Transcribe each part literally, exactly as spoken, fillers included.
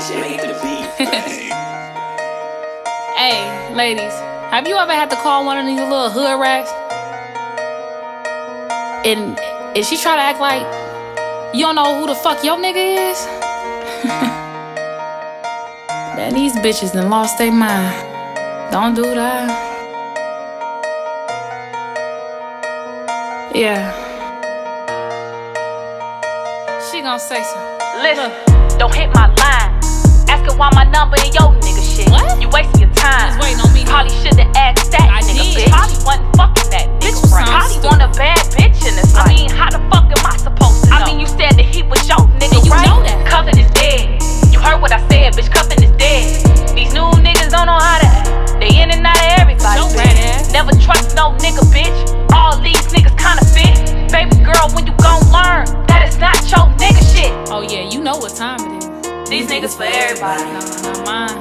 Hey, ladies, have you ever had to call one of these little hood rats? And, and she try to act like you don't know who the fuck your nigga is? Man, these bitches done lost their mind. Don't do that. Yeah. She gon' say something. Listen, Look. Don't hit my line. Asking why my number in your nigga shit. What? You wasting your time. You was waiting on me. Probably should've asked that I nigga, did. bitch. Probably wasn't fucking that bitch. Right. Probably want a bad bitch in this life. I mean, how the fuck am I supposed to know? I mean, you said that he was your nigga, and you right? know that. Cuffin' is dead. You heard what I said, bitch. Cuffin' is dead. These new niggas don't know how to act. They in and out of everybody. Your rat ass. Never trust no nigga, bitch. All these niggas kinda fit. Baby girl, when you gon' learn that it's not your nigga shit. Oh yeah, you know what time it is. These niggas for everybody. No, not mine.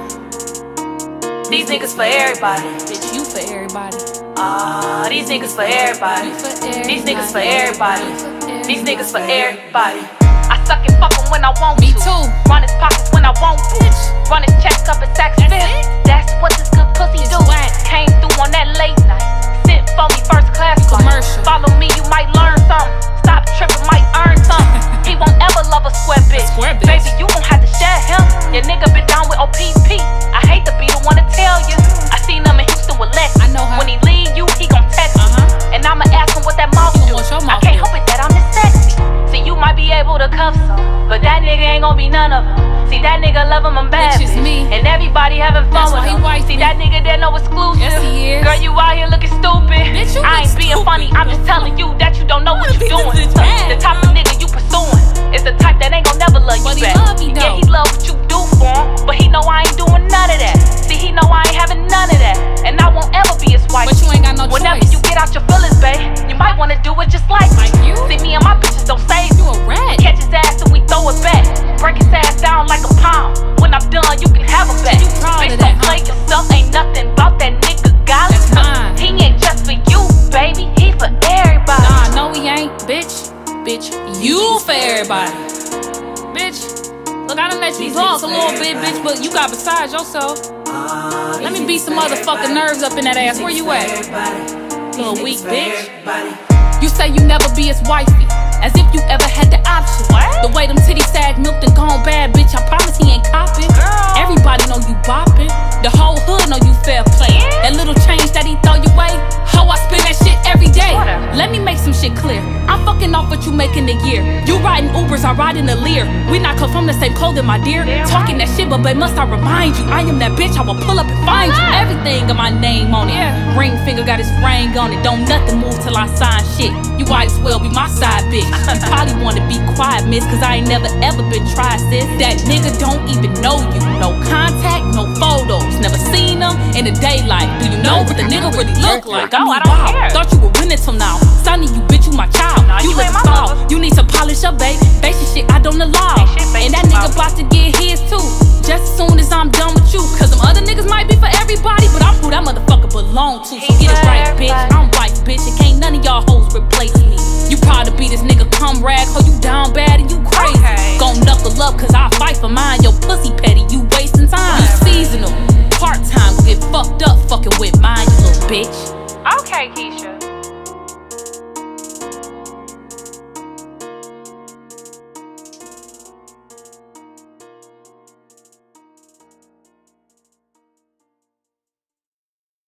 These niggas for everybody. Bitch, you for everybody. Ah, uh, these niggas for everybody. For everybody. These niggas for everybody. For These niggas for everybody. I suck and fuck him when I want Me to. too. Run his pockets when I want to. Bitch. Run his chest up and sex That's fit. it? That's what this good pussy It's do. whack. Came through on that late night. Sent for me first class flight. Commercial. Follow me, you might learn something. Stop tripping, might earn something. He won't ever love a square bitch. Square bitch. Baby, you gon' have to share him. Your nigga been down with O P P. I hate to be the one to tell you. I seen him in Houston with Lex. I know her. When he leave you, he gon' text Uh-huh. me. And I'ma ask him what that mouth He do. gon' want your I mouth can't do. help it that I'm this sexy. See, you might be able to cuff some, but that nigga ain't gon' be none of them. See, that nigga love him, I'm bad. Which is bitch. me. And everybody having fun That's with why he him. white See, me. that nigga there no exclusive. Yes, he is. Girl, you out here looking stupid. Bitch, you I ain't look being stupid. funny, I'm just telling you that you don't know what you This doing. is bad. The type of nigga you pursuing is the type that ain't gon' never love But you he back. love me, Yeah, though. he love what you do for him, but he know I ain't doing none of that. See, he know I ain't having none of that, and I won't ever be his wife. But you ain't got no Whenever choice. you get out your feelings, babe, you might wanna do it just like me. Like you? See, me and my bitches don't save You you. a rat. Catch his ass and we throw it back. Break his ass down like a pound. When I'm done, you can have him back. You proud Bitch, of that, don't play huh? yourself. Ain't nothing about that nigga got That's mine. He ain't just for you, baby. He for everybody. Nah, no he ain't, bitch. Bitch, you for everybody. Bitch, look, I done let you talk a little bit, bitch, but you got besides yourself. Let me beat some motherfucking nerves up in that ass. Where you at? Little weak bitch. You say you never be his wifey, as if you ever had the option. What? The way them titties sag milked and gone bad, bitch, I promise he ain't copping. Girl. Everybody know you bopping. The whole hood know you fair play. Yeah. That little change that he throw your way, ho, I spend that shit every day. Whatever. Let me make some shit clear. I'm fucking off what you make in a year. You riding Ubers, I ride in a Lear. We not come from the same clothing, my dear. Damn Talking right. that shit, but babe, must I remind you, I am that bitch, I will pull up and find you. not? Everything got my name on it. Yeah. Ring finger got his ring on it. Don't nothing move till I sign shit. You might as well be my side bitch. You probably wanna be quiet, miss, cause I ain't never ever been tried, sis. That nigga don't even know you. No contact, no photos. Never seen him in the daylight. Do you know what the nigga really look like? No, I mean, don't wow. care. Thought you were winning till now. Sonny, you bitch, you my child. Nah, you you live ain't a my star. lover. You need to polish up, babe. Basic shit I don't allow. Ain't shit basic And that nigga about about to get his too. Just as soon as I'm done with you. Cause them other niggas might be for everybody, but I'm who that motherfucker belong to. So